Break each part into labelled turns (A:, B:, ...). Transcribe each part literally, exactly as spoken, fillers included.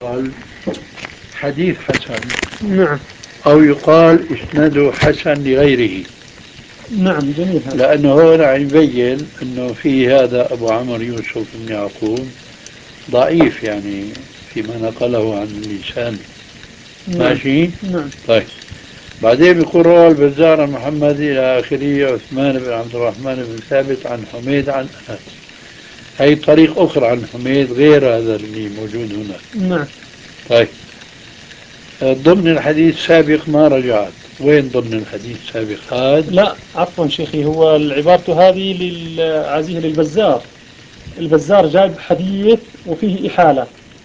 A: قال حديث حسن
B: نعم.
A: أو يقال إسناده حسن لغيره،
B: نعم جميل هذا.
A: لأنه هون عم يبين أنه في هذا أبو عمرو يوسف بن يعقوب ضعيف يعني فيما نقله عن اللسان.
B: نعم.
A: ماشي.
B: نعم.
A: طيب، بعدين بيقول روى البزار عن محمد إلى آخره عثمان بن عبد الرحمن بن ثابت عن حميد عن أنس. هي طريق أخرى عن حميد غير هذا اللي موجود هنا.
B: نعم.
A: طيب، ضمن الحديث السابق ما رجعت، وين ضمن الحديث السابق هذا؟
B: لا عفوا شيخي، هو العبارة هذه للعزيه للبزار. البزار جايب حديث وفيه إحالة،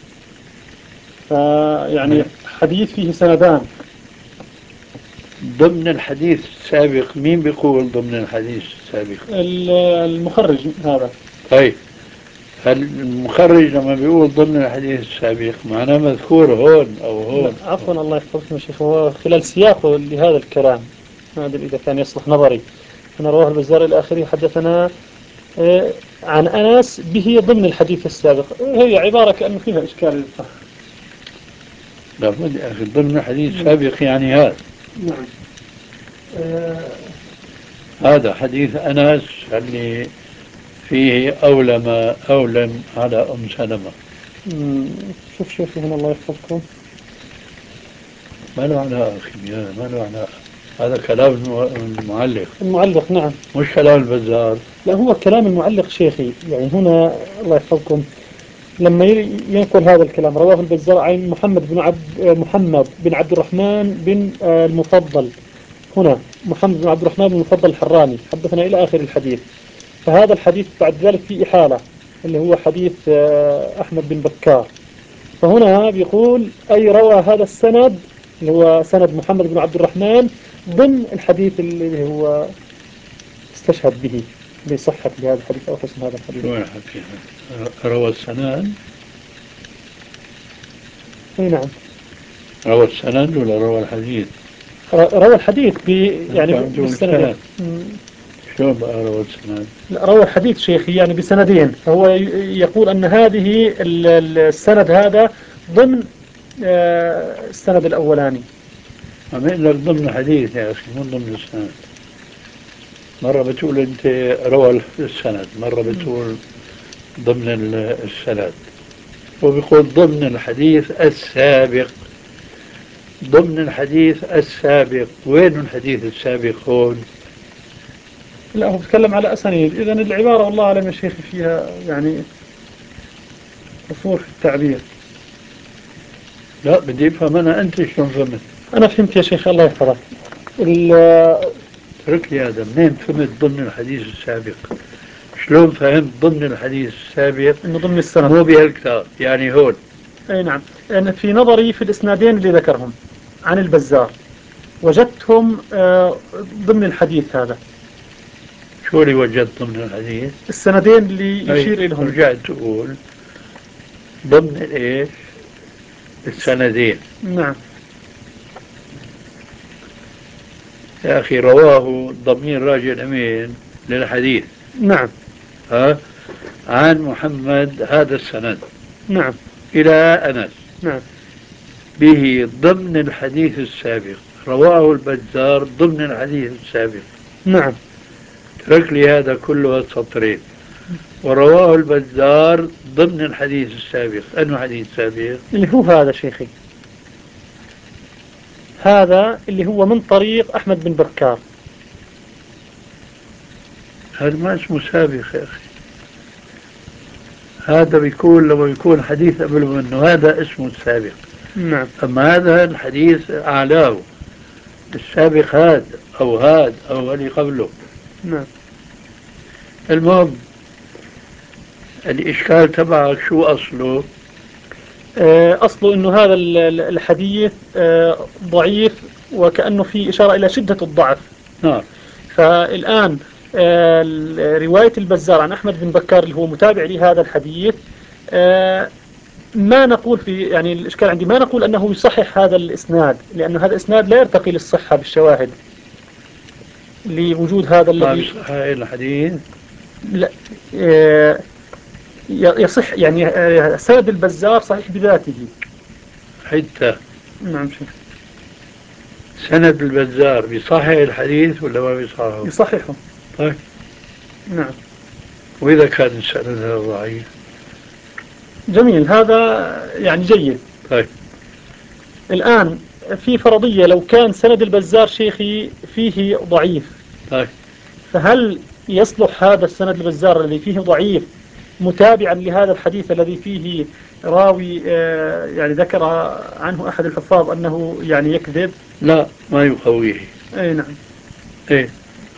B: فيعني حديث فيه سندان.
A: ضمن الحديث السابق مين بيقول ضمن الحديث السابق؟
B: المخرج هذا.
A: طيب، هل المخرج لما بيقول ضمن الحديث السابق معناه مذكور هون أو
B: لا
A: هون؟
B: عفوا الله يحفظكم يا شيخ، هو خلال سياقه لهذا الكلام، ما أدري إذا كان يصلح نظري. أنا رواه البزار إلى آخره حدثنا آه، عن أنس به ضمن الحديث السابق. هي عبارة كأنه فيها إشكال للفهم.
A: لابد يا أخي ضمن الحديث
B: نعم.
A: السابق يعني هذا.
B: نعم. آه،
A: هذا حديث أنس اللي فيه أولم أولم على أم سلمة.
B: مم، شوف شوف هنا الله يحفظكم.
A: ما له علاقة أخي، يا ما له علاقة، هذا كلام الم- المعلق
B: المعلق نعم.
A: مش كلام البزار.
B: لا هو كلام المعلق شيخي، يعني هنا الله يحفظكم لما ي- ينقل هذا الكلام رواه البزار عن محمد بن عبد محمد بن عبد الرحمن بن آه، المفضل. هنا محمد بن عبد الرحمن بن المفضل الحراني حدثنا إلى آخر الحديث. فهذا الحديث بعد ذلك فيه إحالة، اللي هو حديث آه، أحمد بن بكار. فهنا بيقول أي روى هذا السند اللي هو سند محمد بن عبد الرحمن ضمن الحديث اللي هو استشهد به بصحة هذا الحديث أو حسن هذا الحديث.
A: شو حكينا؟ روى السند،
B: أي نعم.
A: روى السند ولا روى الحديث؟
B: روى الحديث ب
A: أنت
B: يعني
A: عم تقول
B: بالسندين.
A: سند، شو بقى روى السند؟
B: لا روى الحديث شيخي يعني بسندين، فهو ي- يقول أن هذه ال- ال- السند هذا ضمن آه، السند الأولاني.
A: عم يقول لك ضمن الحديث يا أخي مو ضمن السند. مرة بتقول أنت روى السند، مرة بتقول ضمن ال- السند، وبيقول ضمن الحديث السابق. ضمن الحديث السابق، وين الحديث السابق هون؟
B: لا هو بيتكلم على أسانيد، إذا العبارة والله أعلم يا شيخي فيها يعني قصور في التعبير.
A: لا بدي افهم انا، انت شلون فهمت؟
B: أنا فهمت يا شيخ الله يحفظك. ال-
A: اترك لي هذا، منين فهمت ضمن الحديث السابق؟ شلون فهمت ضمن الحديث السابق؟
B: إنه ضمن السند.
A: مو بهالكتاب يعني هون.
B: أي نعم، أنا في نظري في الإسنادين اللي ذكرهم عن البزار وجدتهم آه، ضمن الحديث هذا.
A: شو اللي وجدت ضمن الحديث؟
B: السندين اللي
A: هي
B: يشير إليهم.
A: رجعت تقول ضمن ايش؟ السندين.
B: نعم.
A: يا اخي رواه ضمير راجع الامين للحديث،
B: نعم.
A: ها، عن محمد هذا السند
B: نعم.
A: الى انس
B: نعم.
A: به ضمن الحديث السابق. رواه البزار ضمن الحديث السابق.
B: نعم.
A: اترك لي هذا كله السطرين. ورواه البزار ضمن الحديث السابق. أنه حديث سابق؟
B: اللي هو هذا شيخي، هذا اللي هو من طريق أحمد بن بكار.
A: هذا ما اسمه سابق يا أخي، هذا بيكون لما يكون حديث قبل منه هذا اسمه السابق.
B: نعم.
A: أما هذا الحديث أعلاه، السابق هذا أو هذا أو اللي قبله.
B: نعم.
A: المهم، الإشكال تبعك شو أصله؟
B: آه، أصله أنه هذا ال- ال- الحديث آه، ضعيف، وكأنه في إشارة إلى شدة الضعف.
A: نعم.
B: فالآن آه، ال- رواية البزار عن أحمد بن بكار اللي هو متابع لهذا الحديث، آه، ما نقول في يعني الإشكال عندي ما نقول أنه يصحح هذا الإسناد، لأن هذا الإسناد لا يرتقي للصحة بالشواهد لوجود هذا
A: ما
B: الذي
A: بصح هاي الحديث.
B: لا آه، يصح يعني آه، سند البزار صحيح بذاته،
A: حتة
B: نعم شيخ.
A: سند البزار بيصحح الحديث ولا ما بيصححه؟
B: يصححه.
A: طيب.
B: نعم.
A: وإذا كان السند هذا ضعيف؟
B: جميل، هذا يعني جيد.
A: طيب.
B: الآن في فرضية، لو كان سند البزار شيخي فيه ضعيف،
A: طيب.
B: فهل يصلح هذا السند البزار الذي فيه ضعيف متابعا لهذا الحديث الذي فيه راوي آه، يعني ذكر عنه أحد الحفاظ أنه يعني يكذب؟
A: لا، ما يقويه.
B: أي نعم.
A: ايه،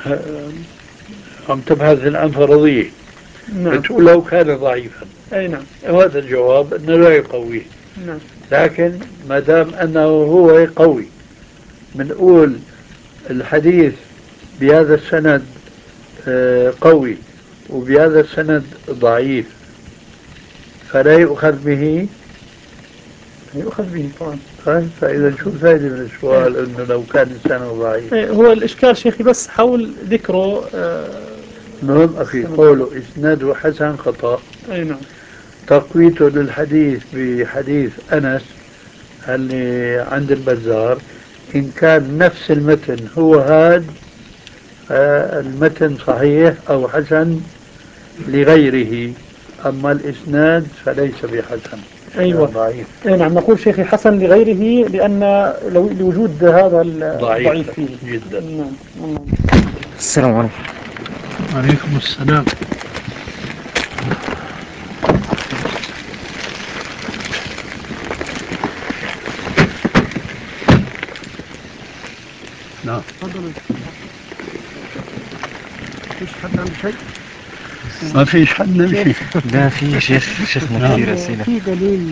A: عم تبحث عن فرضية.
B: نعم.
A: بتقول لو كان ضعيفا.
B: أي نعم.
A: وهذا الجواب أنه لا يقويه.
B: نعم.
A: لكن ما دام أنه هو يقوي، بنقول الحديث بهذا السند آه، قوي وبهذا السند ضعيف، فلا يؤخذ به.
B: يؤخذ به طبعا.
A: طيب، فإذا شو الفائدة من السؤال أنه لو كان السند ضعيف؟
B: إيه، هو الإشكال شيخي بس حول ذكره. آه،
A: المهم أخي، قوله إسناده حسن خطأ.
B: أي نعم.
A: تقويته للحديث بحديث أنس اللي عند البزار، إن كان نفس المتن هو هذا آه، المتن صحيح أو حسن لغيره، أما الإسناد فليس بحسن.
B: أيوة.
A: ضعيف.
B: أي نعم، نقول شيخي حسن لغيره لأن لو لوجود هذا الضعيف فيه
A: جدا.
B: نعم. السلام عليكم.
A: عليكم السلام. نعم.
B: تفضل. فيش حد عنده شيء؟
A: ما فيش حد نمشي.
C: لا في شيخ، شيخنا كثير أسئلة.
B: في دليل